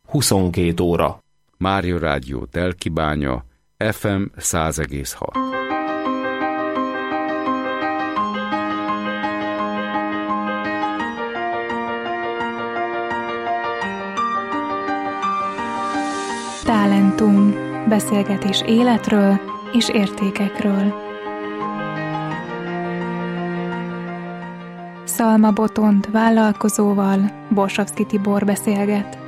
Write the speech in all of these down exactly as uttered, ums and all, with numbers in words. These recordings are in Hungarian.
huszonkét óra. Mária Rádió Telkibánya, ef em száz egész hat. Talentum. Beszélgetés életről és értékekről. Szalma Botond vállalkozóval Borsavszky Tibor beszélget.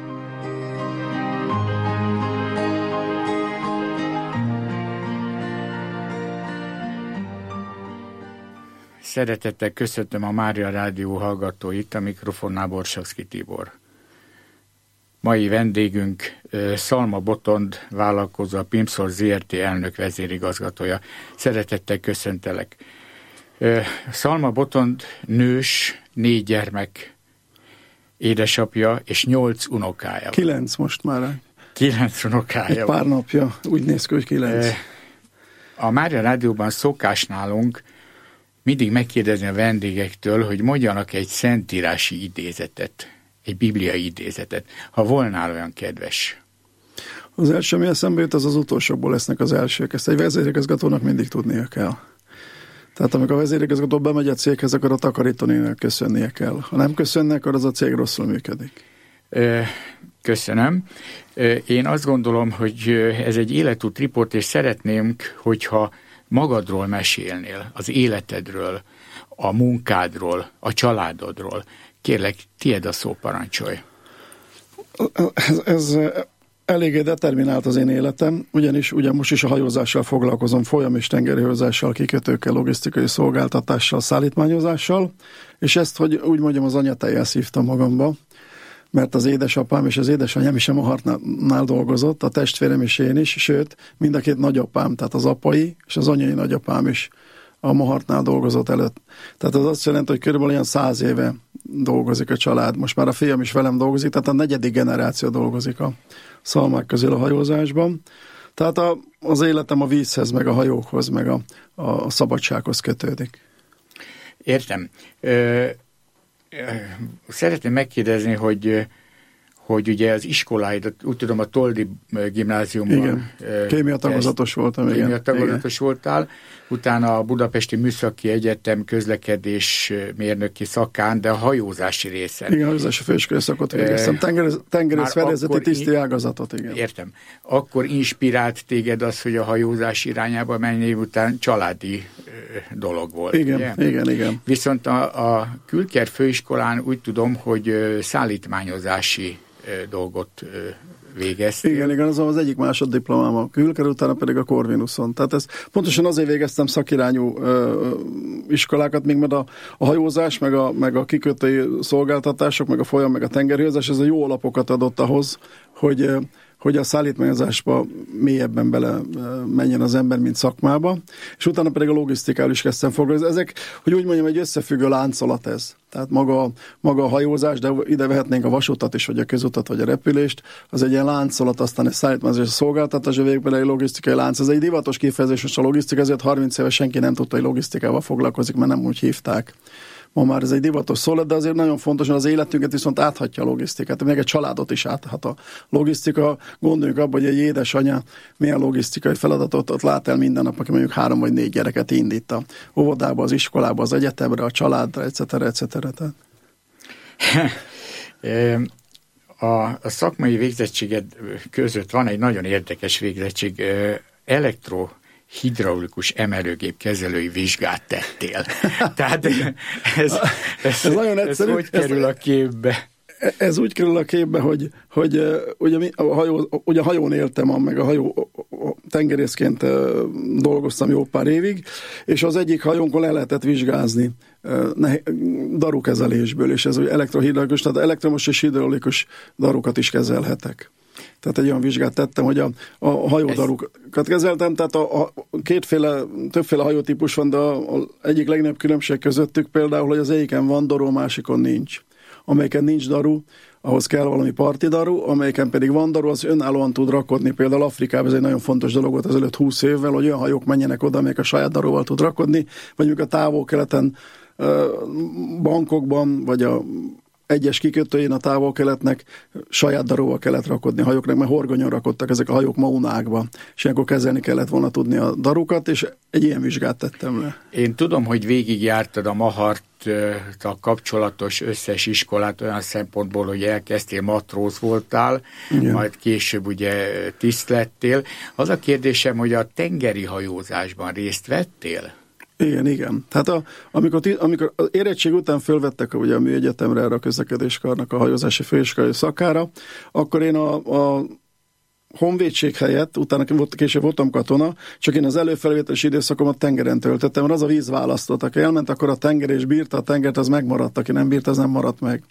Szeretettel köszöntöm a Mária Rádió hallgatóit, a mikrofonnál Borsavszky Tibor. Mai vendégünk Szalma Botond vállalkozó, a Pimszor zé er té elnök vezérigazgatója. Szeretettel köszöntelek. Szalma Botond nős, négy gyermek édesapja és nyolc unokája. Kilenc most már. Kilenc unokája. Egy pár napja, úgy néz ki, hogy kilenc. A Mária Rádióban szokás nálunk mindig megkérdezni a vendégektől, hogy mondjanak egy szentírási idézetet, egy bibliai idézetet, ha volnál olyan kedves. Az első, ami eszembe jut, az az utolsókból lesznek az elsők. Ezt egy vezérigazgatónak mindig tudnia kell. Tehát amikor a vezérigazgató bemegy a céghez, akkor a takarítónének köszönnie kell. Ha nem köszönnek, akkor az a cég rosszul működik. Köszönöm. Én azt gondolom, hogy ez egy életút riport, és szeretném, hogyha magadról mesélnél, az életedről, a munkádról, a családodról. Kérlek, tiéd a szó, parancsolj. Ez, ez eléggé determinált az én életem, ugyanis ugyan most is a hajózással foglalkozom, folyam- és tengerhajózással, kikötőkkel, logisztikai szolgáltatással, szállítmányozással, és ezt, hogy úgy mondjam, az anyatejjel szívtam magamba, mert az édesapám és az édesanyám is a Mahartnál dolgozott, a testvérem és én is, sőt, mind a két nagyapám, tehát az apai és az anyai nagyapám is a Mahartnál dolgozott előtt. Tehát az azt jelenti, hogy körülbelül olyan száz éve dolgozik a család. Most már a fiam is velem dolgozik, tehát a negyedik generáció dolgozik a szalmák közül a hajózásban. Tehát a, az életem a vízhez, meg a hajókhoz, meg a, a szabadsághoz kötődik. Értem. Ö, Szeretném megkérdezni, hogy, hogy ugye az iskoláid, úgy tudom, a Toldi gimnáziumban. Igen, kémia tagozatos voltam. Kémia igen. tagozatos igen. voltál, utána a Budapesti Műszaki Egyetem közlekedés mérnöki szakán, de a hajózási részen. Igen, a hajózási főiskolai szakot végeztem. Tengerész, tengerész fedélzeti tiszti ágazatot, igen. Értem. Akkor inspirált téged az, hogy a hajózás irányába menj, után családi dolog volt. Igen, ugye? igen, igen. Viszont a, a Külker főiskolán úgy tudom, hogy szállítmányozási dolgot végeztél. Igen, igen, az az egyik másoddiplomám a Külker, utána pedig a Corvinuson. Tehát ez pontosan azért végeztem szakirányú ö, iskolákat, még mert a, a hajózás, meg a, meg a kikötői szolgáltatások, meg a folyam, meg a tengerhajózás, ez a jó alapokat adott ahhoz, hogy hogy a szállítmányozásba mélyebben bele menjen az ember, mint szakmába, és utána pedig a logisztikával is kezdtem foglalkozni. Ezek, hogy úgy mondjam, egy összefüggő láncolat ez. Tehát maga, maga a hajózás, de ide vehetnénk a vasutat is, vagy a közutat, vagy a repülést, az egy ilyen láncolat, aztán egy szállítmányozás, a szolgáltatás, a végül egy logisztikai lánc. Ez egy divatos kifejezés, most a logisztika, ezért harminc éve senki nem tudta, hogy logisztikával foglalkozik, mert nem úgy hívták. Ma már ez egy divatos szó lett, de azért nagyon fontos, hogy az életünket viszont áthatja a logisztikát, még egy családot is áthat a logisztika. Gondoljunk abban, hogy egy édesanya milyen logisztikai feladatot ott lát el minden nap, aki mondjuk három vagy négy gyereket indít a óvodába, az iskolába, az egyetemre, a családra, et cetera, et cetera. a, a szakmai végzettséged között van egy nagyon érdekes végzettség, elektro hidraulikus emelőgép kezelői vizsgát tettél. Tehát ez, ez, ez, ez, nagyon egyszerű. Ez hogy kerül a képbe? Ez úgy kerül a képbe, hogy, hogy ugye, a hajó, ugye a hajón éltem, meg a hajó tengerészként dolgoztam jó pár évig, és az egyik hajónkon le lehetett vizsgázni darukezelésből, és ez úgy elektrohidraulikus, tehát elektromos és hidraulikus darukat is kezelhetek. Tehát egy olyan vizsgát tettem, hogy a, a hajódarukat kezeltem, tehát a, a kétféle, többféle hajótípus van, de a, a egyik legnagyobb különbség közöttük például, hogy az egyiken van daru, a másikon nincs. Amelyiken nincs daru, ahhoz kell valami parti daru, amelyiken pedig van daru, az önállóan tud rakodni. Például Afrikában ez egy nagyon fontos dolog volt ezelőtt húsz évvel, hogy olyan hajók menjenek oda, amelyek a saját daruval tud rakodni, vagy mondjuk a távol-keleten bankokban, vagy a egyes kikötőjén a távol-keletnek saját daróval kellett rakodni a hajóknak, mert horgonyon rakottak ezek a hajók maunákba, és ilyenkor kezelni kellett volna tudni a darukat, és egy ilyen vizsgát tettem le. Én tudom, hogy végigjártad a Maharttal kapcsolatos összes iskolát olyan szempontból, hogy elkezdtél, matróz voltál, igen. Majd később ugye tiszt lettél. Az a kérdésem, hogy a tengeri hajózásban részt vettél? Igen, igen. Tehát a, amikor, amikor az érettség után fölvettek ugye a műegyetemre, erre a közlekedéskarnak a hajózási főiskolai szakára, akkor én a, a honvédség helyett, utána volt, később voltam katona, csak én az előfelvételes időszakomat tengeren töltöttem, mert az a víz választott. Aki elment, akkor a tenger és bírta a tengert, az megmaradt, aki nem bírt, az nem maradt meg.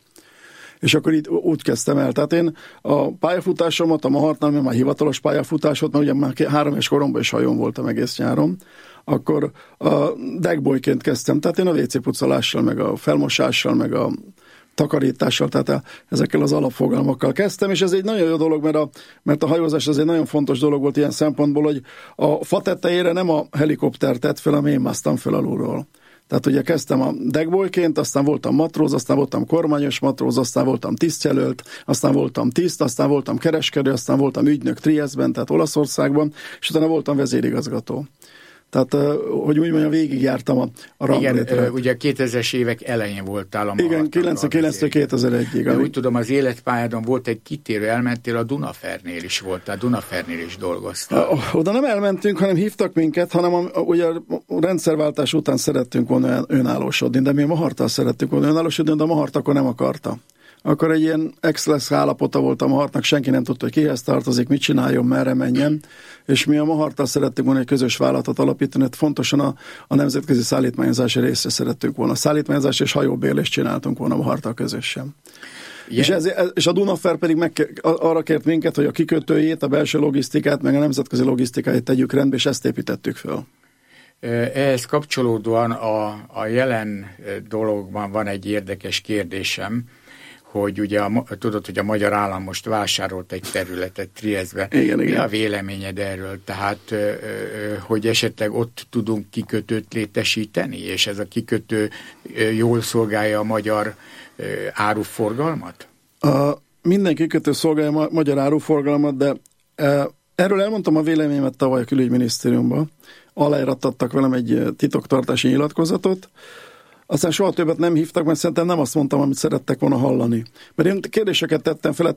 És akkor itt úgy kezdtem el. Tehát én a pályafutásomat, a Mahartnál, mert már hivatalos pályafutás volt, mert ugye már három éves koromban is hajón voltam egész nyáron, akkor a deckboyként kezdtem. Tehát én a vé cé pucolással, meg a felmosással, meg a takarítással, tehát a, ezekkel az alapfogalmakkal kezdtem, és ez egy nagyon jó dolog, mert a, mert a hajózás az egy nagyon fontos dolog volt ilyen szempontból, hogy a fa tetejére nem a helikopter tett fel, hanem én másztam fel alulról. Tehát ugye kezdtem a deckboyként, aztán voltam matróz, aztán voltam kormányos matróz, aztán voltam tisztjelölt, aztán voltam tiszt, aztán voltam kereskedő, aztán voltam ügynök Triesztben, tehát Olaszországban, és utána voltam vezérigazgató. Tehát, hogy úgy mondjam, végigjártam a, a ranglétret. Igen, ugye a kétezres évek elején voltál a Maharton. Igen, kilencvenkilenctől kétezer-egyig. De úgy tudom, az életpályádon volt egy kitérő, elmentél a Dunafernél is voltál, Dunafernél is dolgoztál. Oda nem elmentünk, hanem hívtak minket, hanem a, ugye a rendszerváltás után szerettünk volna önállósodni, de mi a Maharttal szerettünk volna önállósodni, de a Mahart akkor nem akarta. Akkor egy ilyen ex-lesz állapota volt a Mahartnak, senki nem tudta, hogy kihez tartozik, mit csináljon, merre menjen, és mi a Maharttal szerettünk volna egy közös vállalatot alapítani, fontosan a, a nemzetközi szállítmányozási részre szerettünk volna. Szállítmányozás és hajóbérlést csináltunk volna a Maharttal közösen. És, ez, és a Dunafer pedig meg, arra kért minket, hogy a kikötőjét, a belső logisztikát, meg a nemzetközi logisztikáit tegyük rendbe, és ezt építettük föl. Ehhez kapcsolódóan a, a jelen dologban van egy érdekes kérdésem, hogy ugye a, tudod, hogy a magyar állam most vásárolt egy területet Triesztben. Igen, Mi igen. a véleményed erről? Tehát, hogy esetleg ott tudunk kikötőt létesíteni, és ez a kikötő jól szolgálja a magyar áruforgalmat? A, minden kikötő szolgálja a magyar áruforgalmat, de e, erről elmondtam a véleményemet tavaly a külügyminisztériumban. Aláírattattak velem egy titoktartási nyilatkozatot, aztán soha többet nem hívtak, mert szerintem nem azt mondtam, amit szerettek volna hallani. Mert én kérdéseket tettem fel,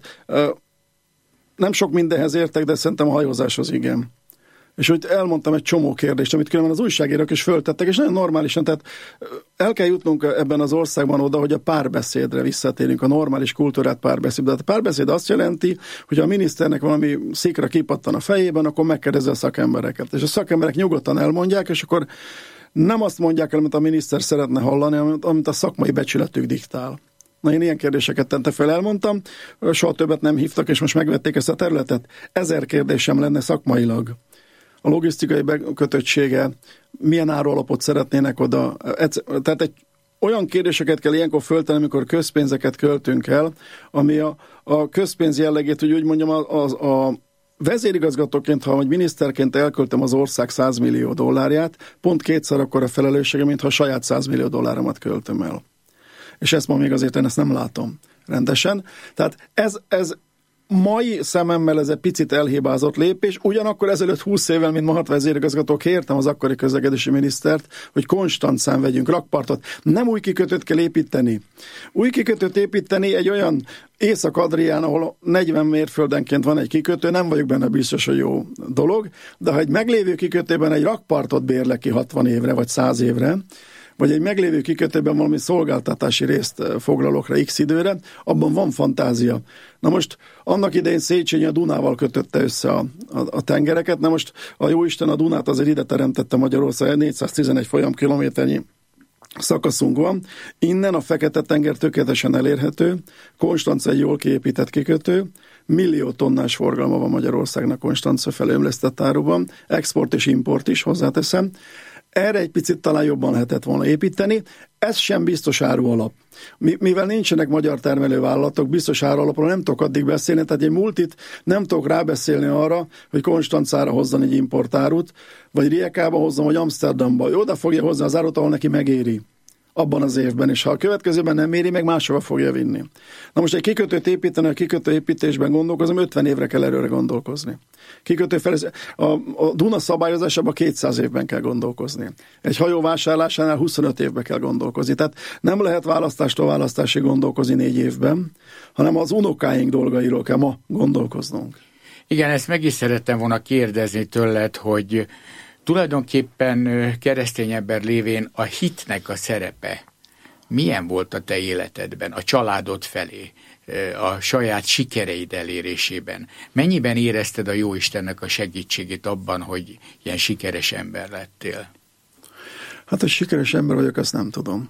nem sok mindenhez értek, de szerintem a hajózáshoz igen. És hogy elmondtam egy csomó kérdést, amit különben az újságírók is föltettek, és nagyon normálisan, tehát el kell jutnunk ebben az országban oda, hogy a párbeszédre visszatérünk, a normális kultúrát párbeszédre. De a párbeszéd azt jelenti, hogy a miniszternek valami szikra kipattan a fejében, akkor megkérdezi a szakembereket. És a szakemberek nyugodtan elmondják, és akkor nem azt mondják el, amit a miniszter szeretne hallani, amit a szakmai becsületük diktál. Na, én ilyen kérdéseket tente fel, elmondtam, soha többet nem hívtak, és most megvették ezt a területet. Ezer kérdésem lenne szakmailag. A logisztikai kötöttsége, milyen árualapot szeretnének oda. Tehát egy olyan kérdéseket kell ilyenkor föltenni, amikor közpénzeket költünk el, ami a, a közpénz jellegét, hogy úgy mondjam, a, a, a vezérigazgatóként, ha vagy miniszterként elköltöm az ország száz millió dollárját, pont kétszer akkora felelőssége, mintha a saját száz millió dolláromat költöm el. És ezt ma még azért én ezt nem látom rendesen. Tehát ez, ez mai szememmel ez egy picit elhibázott lépés, ugyanakkor ezelőtt húsz évvel, mint Mahart vezérigazgató, kértem az akkori közlekedési minisztert, hogy konstancán vegyünk rakpartot. Nem új kikötőt kell építeni. Új kikötőt építeni egy olyan Észak-Adrián, ahol negyven mérföldenként van egy kikötő, nem vagyok benne biztos, hogy jó dolog, de ha egy meglévő kikötőben egy rakpartot bérlek ki hatvan évre, vagy száz évre, vagy egy meglévő kikötőben valami szolgáltatási részt foglalok rá x időre, abban van fantázia. Na most annak idején Széchenyi a Dunával kötötte össze a, a, a tengereket, na most a jóisten a Dunát azért ide teremtette Magyarország, négyszáztizenegy folyamkilométernyi szakaszunk van. Innen a Fekete-tenger tökéletesen elérhető, Konstanca egy jól kiépített kikötő, millió tonnás forgalma van Magyarországnak Konstanca felé ömlesztett áruban, export és import is, hozzáteszem. Erre egy picit talán jobban lehetett volna építeni. Ez sem biztos árualap. Mivel nincsenek magyar termelővállalatok, biztos árualapról nem tudok addig beszélni, tehát egy multit nem tudok rábeszélni arra, hogy Konstancára hozzon egy importárut, vagy Riekába hozzon, vagy Amsterdamba. Ő oda fogja hozni az árut, ahol neki megéri. abban az évben, és ha a következőben nem méri, meg máshova fogja vinni. Na most egy kikötőt építeni, a kikötő építésben gondolkozom, ötven évre kell előre gondolkozni. Kikötő felez... a, a Duna szabályozásában kétszáz évben kell gondolkozni. Egy hajó vásárlásánál huszonöt évben kell gondolkozni. Tehát nem lehet választástól választásig gondolkozni négy évben, hanem az unokáink dolgairól kell ma gondolkoznunk. Igen, ezt meg is szerettem volna kérdezni tőled, hogy tulajdonképpen keresztény ember lévén a hitnek a szerepe milyen volt a te életedben, a családod felé, a saját sikereid elérésében? Mennyiben érezted a Jóistennek a segítségét abban, hogy ilyen sikeres ember lettél? Hát, hogy sikeres ember vagyok, azt nem tudom.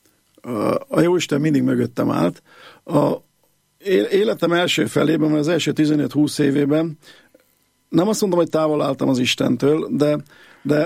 A Jóisten mindig mögöttem állt. A életem első felében, az első tizenöt-húsz évében nem azt mondom, hogy távol álltam az Istentől, de, de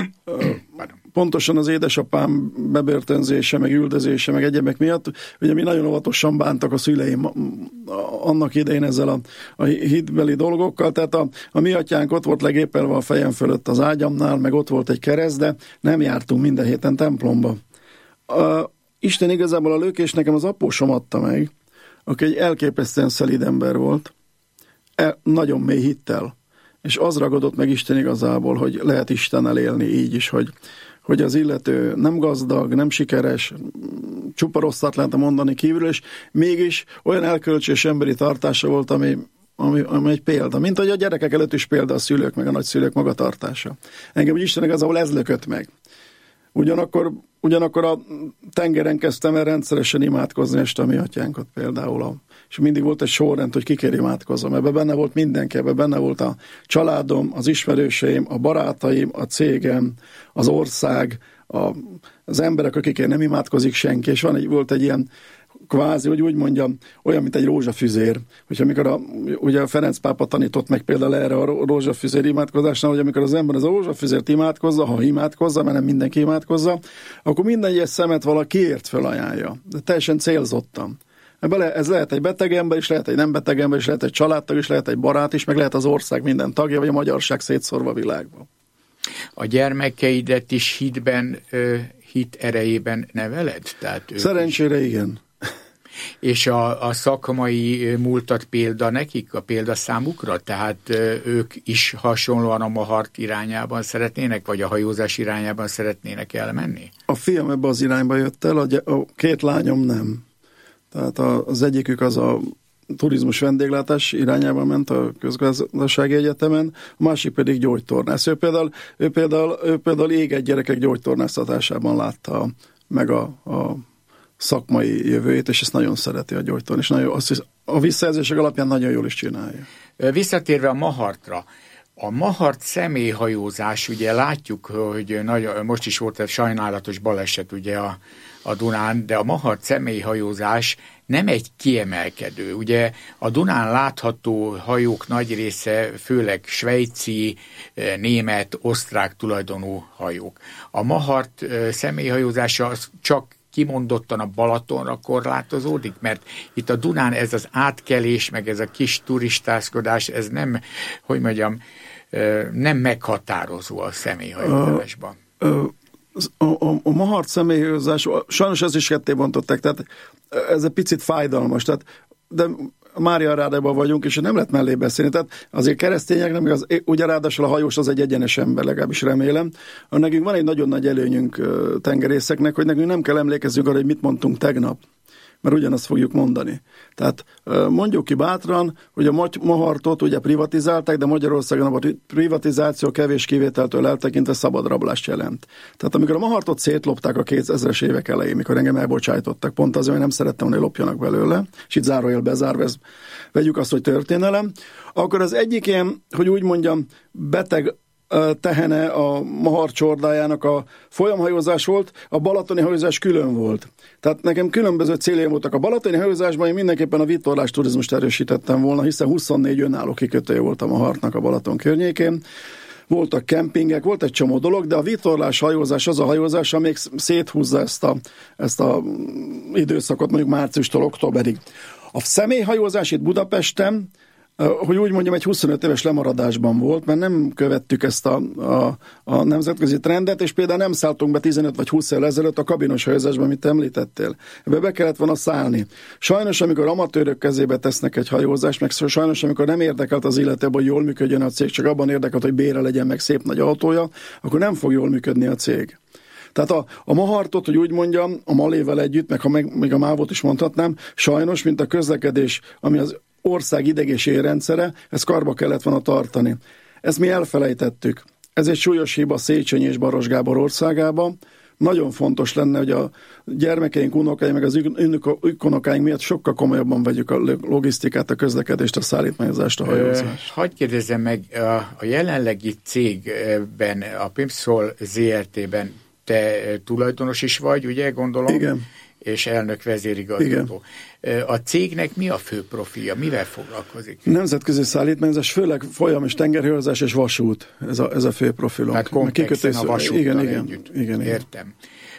pontosan az édesapám bebörtönzése, meg üldözése, meg egyebek miatt, ugye mi nagyon óvatosan bántak a szüleim annak idején ezzel a, a hitbeli dolgokkal, tehát a, a mi atyánk ott volt legépelve a fejem fölött az ágyamnál, meg ott volt egy kereszt, de nem jártunk minden héten templomba. A, Isten igazából a lökés nekem az apósom adta meg, aki egy elképesztően szelíd ember volt, e, nagyon mély hittel, és az ragadott meg Isten igazából, hogy lehet Istennel élni így is, hogy, hogy az illető nem gazdag, nem sikeres, csupa rosszat lehet mondani kívülről, és mégis olyan elkölcsös emberi tartása volt, ami, ami, ami egy példa. Mint hogy a gyerekek előtt is példa a szülők, meg a nagyszülők magatartása. Engem úgy Isten igazából ez lökött meg. Ugyanakkor, ugyanakkor a tengeren kezdtem el rendszeresen imádkozni este a mi atyánkat például. A, és mindig volt egy sorrend, hogy kikért imádkozom. Ebben benne volt mindenki, ebben benne volt a családom, az ismerőseim, a barátaim, a cégem, az ország, a, az emberek, akikért nem imádkozik senki. És van egy, volt egy ilyen kvázi, hogy úgy mondjam, olyan, mint egy rózsafüzér. Hogy amikor a, ugye a Ferenc pápa tanított meg például erre a rózsafüzér imádkozásnál, hogy amikor az ember az a rózsafüzért imádkozza, ha imádkozza, mert nem mindenki imádkozza, akkor minden egyes szemet valakiért felajánlja. De teljesen célzottan. Ez lehet egy beteg ember is, lehet egy nem beteg ember is, lehet egy családtag is, lehet egy barát is, meg lehet az ország minden tagja, vagy a magyarság szétszórva a világban. A gyermekeidet is hitben, hit erejében neveled? Tehát szerencsére is... igen. És a, a szakmai múltat példa nekik, a példa számukra? Tehát ők is hasonlóan a mahart irányában szeretnének, vagy a hajózás irányában szeretnének elmenni? A fiam ebbe az irányba jött el, a, a két lányom nem. Tehát az egyikük az a turizmus vendéglátás irányában ment a közgazdasági egyetemen, a másik pedig gyógytornász. Ő például, ő például, ő például égett gyerekek gyógytornásztatásában látta meg a, a szakmai jövőjét, és ezt nagyon szereti a gyógytorn, és nagyon, azt hisz, a visszajelzések alapján nagyon jól is csinálja. Visszatérve a mahartra, a mahart személyhajózás, ugye látjuk, hogy nagy, most is volt egy sajnálatos baleset ugye a, a Dunán, de a mahart személyhajózás nem egy kiemelkedő. Ugye a Dunán látható hajók nagy része főleg svejci, német, osztrák tulajdonú hajók. A mahart személyhajózása az csak kimondottan a Balatonra korlátozódik, mert itt a Dunán ez az átkelés, meg ez a kis turistázkodás, ez nem, hogy mondjam, nem meghatározó a személyhajózásban. A, a, a, a mahart személyhajózás, sajnos ezt is ketté bontották, tehát ez egy picit fájdalmas, tehát, de Mária Rádában vagyunk, és nem lehet mellé beszélni. Tehát azért keresztényeknek, az, ugye ráadásul a hajós az egy egyenes ember, legalábbis remélem. Nekünk van egy nagyon nagy előnyünk tengerészeknek, hogy nekünk nem kell emlékezzünk arra, hogy mit mondtunk tegnap, mert ugyanazt fogjuk mondani. Tehát mondjuk ki bátran, hogy a mahartot ugye privatizálták, de Magyarországon a privatizáció kevés kivételtől eltekintve szabad rablást jelent. Tehát amikor a mahartot szétlopták a kétezres évek elején, mikor engem elbocsájtottak, pont azért, hogy nem szerettem, hogy lopjanak belőle, és itt zárójel bezárva, ez, vegyük azt, hogy történelem, akkor az egyik ilyen, hogy úgy mondjam, beteg tehene a mahar csordájának a folyamhajózás volt, a balatoni hajózás külön volt. Tehát nekem különböző céljaim voltak. A balatoni hajózásban én mindenképpen a vitorlás turizmust erősítettem volna, hiszen huszonnégy önálló kikötője volt a mahartnak a Balaton környékén. Voltak kempingek, volt egy csomó dolog, de a vitorlás hajózás az a hajózás, amelyik széthúzza ezt a, ezt a időszakot mondjuk márciustól októberig. A személyhajózás itt Budapesten hogy úgy mondjam, egy huszonöt éves lemaradásban volt, mert nem követtük ezt a, a, a nemzetközi trendet, és például nem szálltunk be tizenöt vagy húsz évvel ezelőtt a kabinos hajózásban, amit említettél. Ebbe be kellett volna szállni. Sajnos, amikor amatőrök kezébe tesznek egy hajózást, meg sajnos, amikor nem érdekelt az illető, hogy jól működjön a cég, csak abban érdekelt, hogy bére legyen, meg szép nagy autója, akkor nem fog jól működni a cég. Tehát a, a Mahartot, hogy úgy mondjam, a Malével együtt, meg ha meg, még a Mávot is mondhatnám, sajnos, mint a közlekedés, ami az ország idegési rendszere, ezt karba kellett volna tartani. Ezt mi elfelejtettük. Ez egy súlyos hiba Széchenyi és Baros Gábor országában. Nagyon fontos lenne, hogy a gyermekeink, unokáink, meg az ükunokáink miatt sokkal komolyabban vegyük a logisztikát, a közlekedést, a szállítmányozást, a hajózást. Hadd kérdezzem meg, a, a jelenlegi cégben, a Pimpszol zé er té-ben te tulajdonos is vagy, ugye, gondolom? Igen. És elnök vezérigazgató. A cégnek mi a fő profilja? Mivel foglalkozik? Nemzetközi szállítmányozás, főleg folyam és tengerhajózás és vasút. Ez a, ez a fő profilunk. Tehát komplexen a vasúttal igen, együtt. Igen, igen, Értem.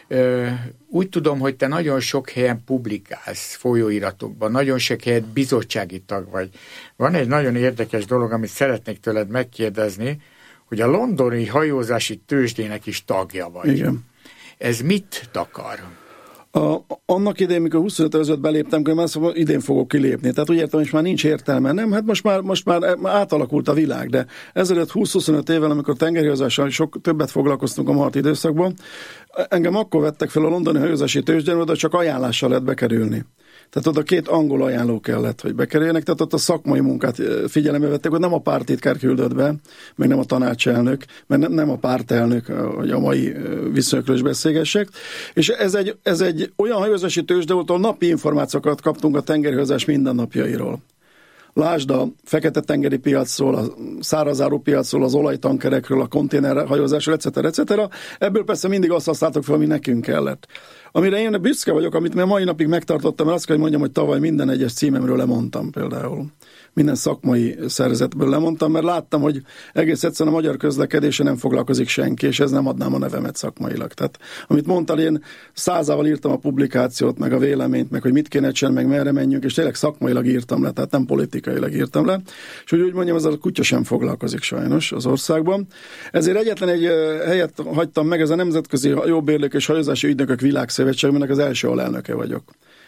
Úgy tudom, hogy te nagyon sok helyen publikálsz folyóiratokban, nagyon sok helyen bizottsági tag vagy. Van egy nagyon érdekes dolog, amit szeretnék tőled megkérdezni, hogy a londoni hajózási tőzsdének is tagja vagy. Igen. Ez mit takar? A, annak idején, mikor huszonöt előtt beléptem, akkor már szóval idén fogok kilépni. Tehát úgy értem, hogy már nincs értelme. Nem, hát most már, most már átalakult a világ, de ezelőtt húsz-huszonöt évvel, amikor tengerhajózással sok többet foglalkoztunk a Mahart időszakban, engem akkor vettek fel a londoni hajózási tőzsdén, oda csak ajánlással lehet bekerülni. Tehát oda két angol ajánló kellett, hogy bekerüljenek, tehát ott a szakmai munkát figyelembe vették, hogy nem a pártitkár küldött be, meg nem a tanácselnök, meg nem a pártelnök, hogy a mai viszonyokról is beszélgessek. És ez egy, ez egy olyan hajózási tőzsde volt, ahol napi információkat kaptunk a tengerhajózás mindennapjairól. Lásd a fekete-tengeri piacról, a szárazáru piacról, az olajtankerekről, a konténerhajózásról, et cetera, et cetera. Ebből persze mindig azt használtok fel, ami nekünk kellett. Amire én büszke vagyok, amit már mai napig megtartottam, mert azt kell, hogy mondjam, hogy tavaly minden egyes címemről lemondtam például. Minden szakmai szervezetből lemondtam, mert láttam, hogy egész egyszerűen a magyar közlekedése nem foglalkozik senki, és ez nem adnám a nevemet szakmailag. Tehát, amit mondtál, én százával írtam a publikációt, meg a véleményt, meg hogy mit kéne csinálni, meg merre menjünk, és tényleg szakmailag írtam le, tehát nem politikailag írtam le. És hogy úgy mondjam, ez a kutya sem foglalkozik sajnos az országban. Ezért egyetlen egy helyet hagytam meg, ez a Nemzetközi Hajóbérlők és Hajózási Ügynökök Világszövetség, aminek az első alelnöke vagyok.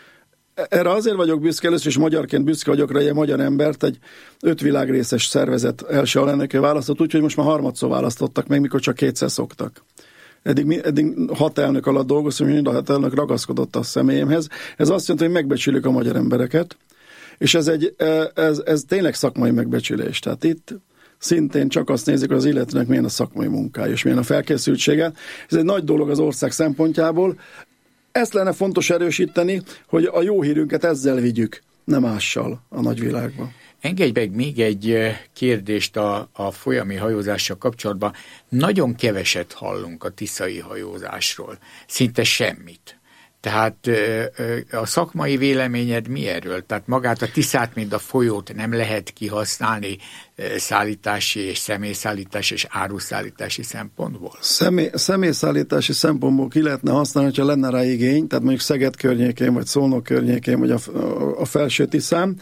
Erre azért vagyok büszke, először is magyarként büszke vagyok rá, egy magyar embert, egy öt világrészes szervezet első alelnöke választott, úgyhogy most már harmadszor választottak meg, mikor csak kétszer szoktak. Eddig, eddig hat elnök alatt dolgoztam, és mind a hat elnök ragaszkodott a személyemhez. Ez azt jelenti, hogy megbecsülik a magyar embereket, és ez, egy, ez, ez tényleg szakmai megbecsülés. Tehát itt szintén csak azt nézik, hogy az illetőnek milyen a szakmai munkája, és milyen a felkészültsége. Ez egy nagy dolog az ország szempontjából. Ezt lenne fontos erősíteni, hogy a jó hírünket ezzel vigyük, nem mással a nagyvilágban. Engedj meg még egy kérdést a, a folyami hajózással kapcsolatban. Nagyon keveset hallunk a tiszai hajózásról. Szinte semmit. Tehát a szakmai véleményed mi erről? Tehát magát a Tiszát, mint a folyót nem lehet kihasználni szállítási és személyszállítási és áruszállítási szempontból? Személy, személyszállítási szempontból ki lehetne használni, hogyha lenne rá igény, tehát mondjuk Szeged környékén, vagy Szolnok környékén, vagy a, a felső Tiszán.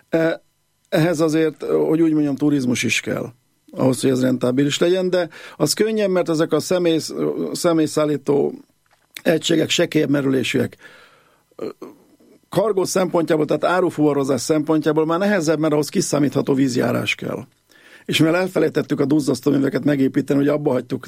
Ehhez azért, hogy úgy mondjam, turizmus is kell, ahhoz, hogy ez rentábilis legyen, de az könnyen, mert ezek a személy, személyszállító egységek sekélyebb merülésűek. Kargó szempontjából, tehát árufuvarozás szempontjából már nehezebb, mert ahhoz kiszámítható vízjárás kell. És mivel elfelejtettük a duzzasztóműveket megépíteni, hogy abba hagytuk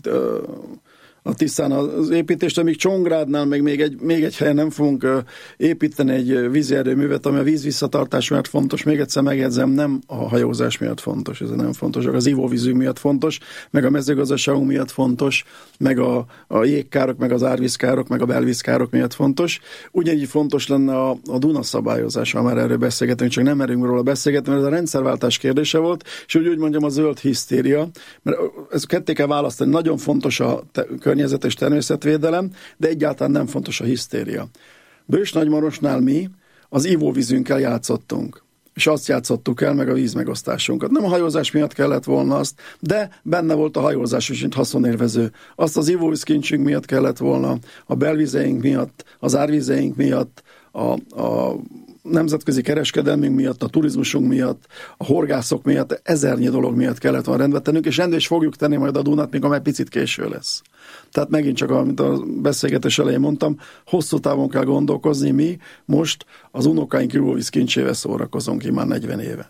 a Tiszán az építést, amíg Csongrádnál meg még egy, még egy helyen nem fogunk építeni egy vízi erőművet, ami a vízvisszatartás miatt fontos. Még egyszer megjegyzem, nem a hajózás miatt fontos, ez nem fontos, az ivóvízünk miatt fontos, meg a mezőgazdaságunk miatt fontos, meg a, a jégkárok, meg az árvízkárok, meg a belvízkárok miatt fontos. Ugyanígy fontos lenne a, a Duna szabályozása, már erről beszélgetünk, csak nem merünk róla beszélgetni, mert ez a rendszerváltás kérdése volt, és úgy, úgy mondjam, a zöld hisztéria, mert ezt ketté kell választani, nagyon fontos a te, környezet és természetvédelem, de egyáltalán nem fontos a hisztéria. Bős-Nagymarosnál mi az ivóvízünkkel játszottunk, és azt játszottuk el, meg a vízmegosztásunkat. Nem a hajózás miatt kellett volna azt, de benne volt a hajózás is, mint haszonérvező. Azt az ivóvízkincsünk miatt kellett volna, a belvizeink miatt, az árvizeink miatt, a, a nemzetközi kereskedelmünk miatt, a turizmusunk miatt, a horgászok miatt, ezernyi dolog miatt kellett volna rendbe tennünk, és rendbe is fogjuk tenni majd a Dunát, még amely picit késő lesz. Tehát megint csak, amit a beszélgetés elején mondtam, hosszú távon kell gondolkozni, mi most az unokáink ivóvíz kincsével szórakozunk ki már negyven éve.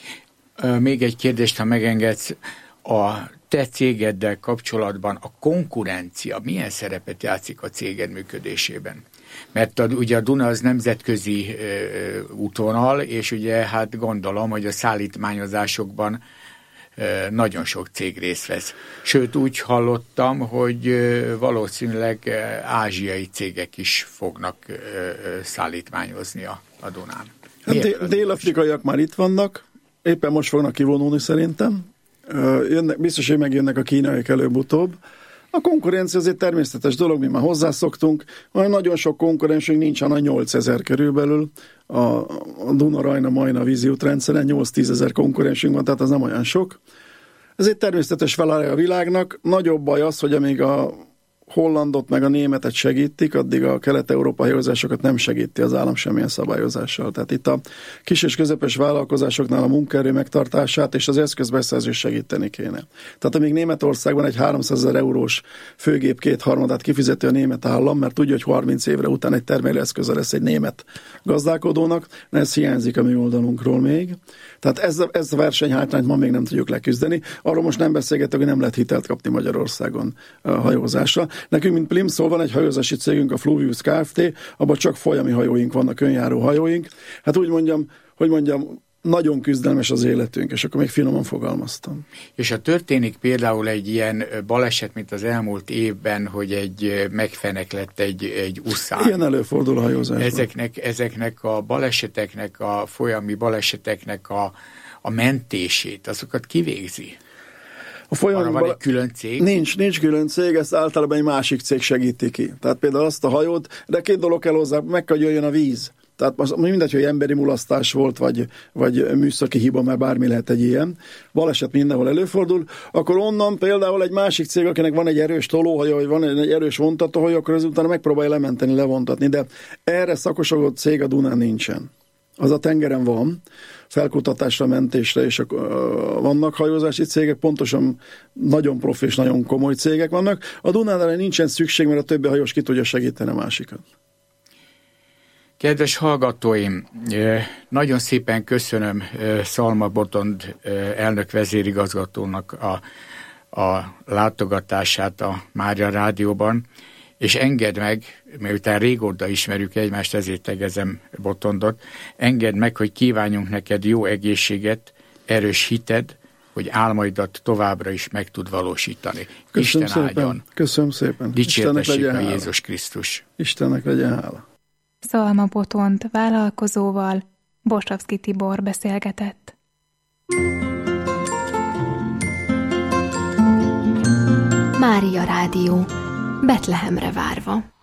Még egy kérdést, ha megengedsz, a te cégeddel kapcsolatban a konkurencia milyen szerepet játszik a céged működésében? Mert a, ugye a Duna az nemzetközi ö, útvonal, és ugye hát gondolom, hogy a szállítmányozásokban ö, nagyon sok cég részt vesz. Sőt, úgy hallottam, hogy ö, valószínűleg ö, ázsiai cégek is fognak ö, ö, szállítmányozni a, a Dunán. Hát dél-afrikaiak már itt vannak, éppen most fognak kivonulni szerintem. Jönnek, biztos, hogy megjönnek a kínaiak előbb-utóbb. A konkurencia azért természetes dolog, mi már hozzászoktunk. Olyan nagyon sok konkurensünk nincs, hanem nyolcezer körülbelül. A, a Duna-Rajna-Majna vízi útrendszeren nyolc-tízezer konkurensünk van, tehát az nem olyan sok. Ez egy természetes felállja a világnak. Nagyobb baj az, hogy amíg a hollandot meg a németet segítik, addig a kelet-európai hajózásokat nem segíti az állam semmilyen szabályozással. Tehát itt a kis és közepes vállalkozásoknál a munkaerő megtartását és az eszközbeszerzést segíteni kéne. Tehát amíg Németországban egy háromszázezer eurós főgép kétharmadát kifizeti a német állam, mert tudja, hogy harminc évre után egy termelőeszköze lesz egy német gazdálkodónak, ez hiányzik a mi oldalunkról még. Tehát ez a, ez a versenyhátrányt ma még nem tudjuk leküzdeni. Arról most nem beszélgetek, hogy nem lehet hitelt kapni Magyarországon a hajózásra. Nekünk, mint Plimsoll, van egy hajózási cégünk, a Fluvius Kft., abban csak folyami hajóink vannak, önjáró hajóink. Hát úgy mondjam, hogy mondjam, nagyon küzdelmes az életünk, és akkor még finoman fogalmaztam. És ha történik például egy ilyen baleset, mint az elmúlt évben, hogy egy megfeneklett egy, egy uszár. Ilyen előfordul a hajózásban. Ezeknek, ezeknek a baleseteknek, a folyami baleseteknek a, a mentését, azokat kivégzi? A folyamban van egy külön cég? Nincs, nincs külön cég, ezt általában egy másik cég segíti ki. Tehát például azt a hajót, de két dolog kell hozzá, meg kell, hogy jöjjön a víz. Tehát mindegy, hogy emberi mulasztás volt, vagy, vagy műszaki hiba, mert bármi lehet egy ilyen. Baleset mindenhol előfordul. Akkor onnan például egy másik cég, akinek van egy erős tolóhajó, vagy van egy erős vontatóhajó, akkor ezután megpróbálja lementeni, levontatni. De erre szakosodott cég a Dunán nincsen. Az a tengeren van, felkutatásra, mentésre, és vannak hajózási cégek, pontosan nagyon profi és nagyon komoly cégek vannak. A Dunán erre nincsen szükség, mert a többi hajós ki tudja segíteni a másikat. Kedves hallgatóim, nagyon szépen köszönöm Szalma Botond elnök vezérigazgatónak a, a látogatását a Mária Rádióban, és engedd meg, miután régóta ismerjük egymást, ezért tegezem Botondot, engedd meg, hogy kívánjunk neked jó egészséget, erős hited, hogy álmaidat továbbra is meg tud valósítani. Köszönöm Isten szépen. áldjon. Köszönöm szépen. Dicsértessék a Jézus Krisztus. Istennek legyen hála. Szalma Botond vállalkozóval Borsavszky Tibor beszélgetett. Mária Rádió. Betlehemre várva.